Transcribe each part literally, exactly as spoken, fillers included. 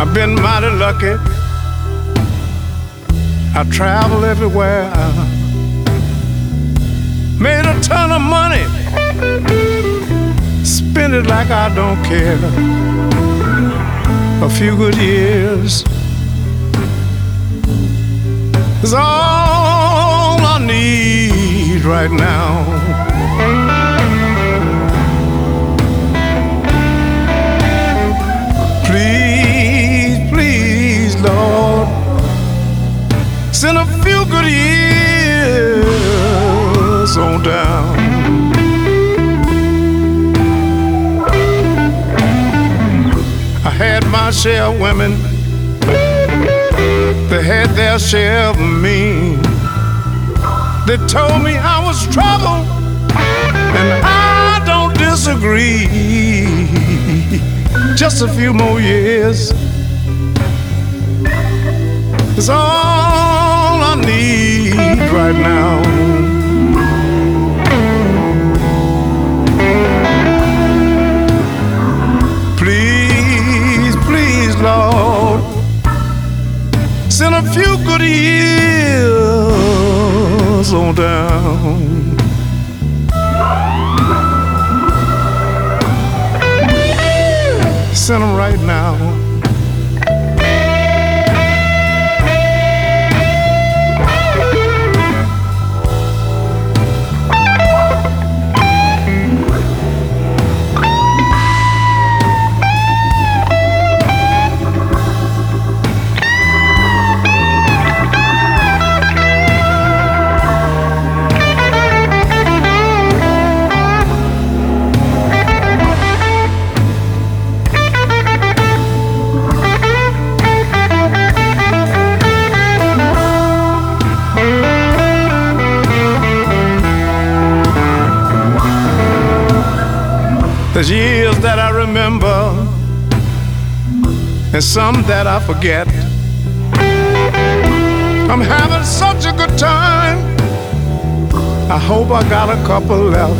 I've been mighty lucky. I travel everywhere. Made a ton of money. Spend it like I don't care. A few good years is all I need right now. Please, please, Lord, send a few good years on down. I had my share of women, they had their share of me. They told me I was trouble, and I don't disagree. Just a few more years is all I need right now. Please, please, Lord, send a few good years on down. Send them right now. There's years that I remember and some that I forget. I'm having such a good time. I hope I got a couple left.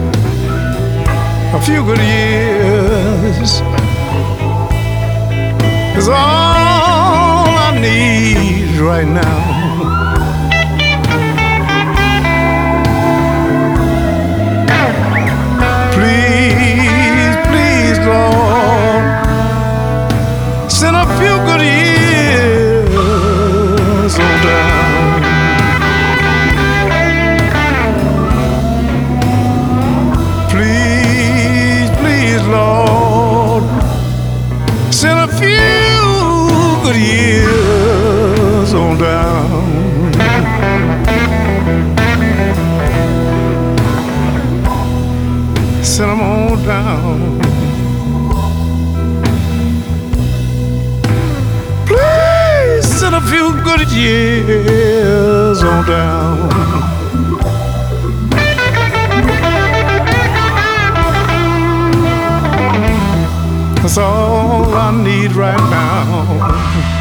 A few good years is all I need right now. Lord, send a few good years on down. Please, please, Lord, send a few good years on down. Send them on down. Send a few good years on down. That's all I need right now.